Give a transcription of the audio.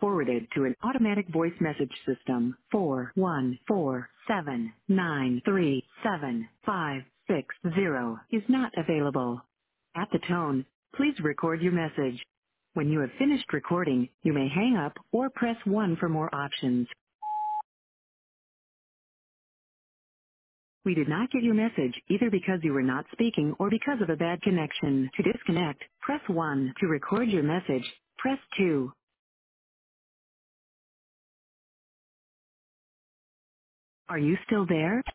forwarded to an automatic voice message system. 4147937560 is not available. At the tone, please record your message. When you have finished recording, you may hang up or press 1 for more options. We did not get your message either because you were not speaking or because of a bad connection. To disconnect, press 1. To record your message, press 2. Are you still there?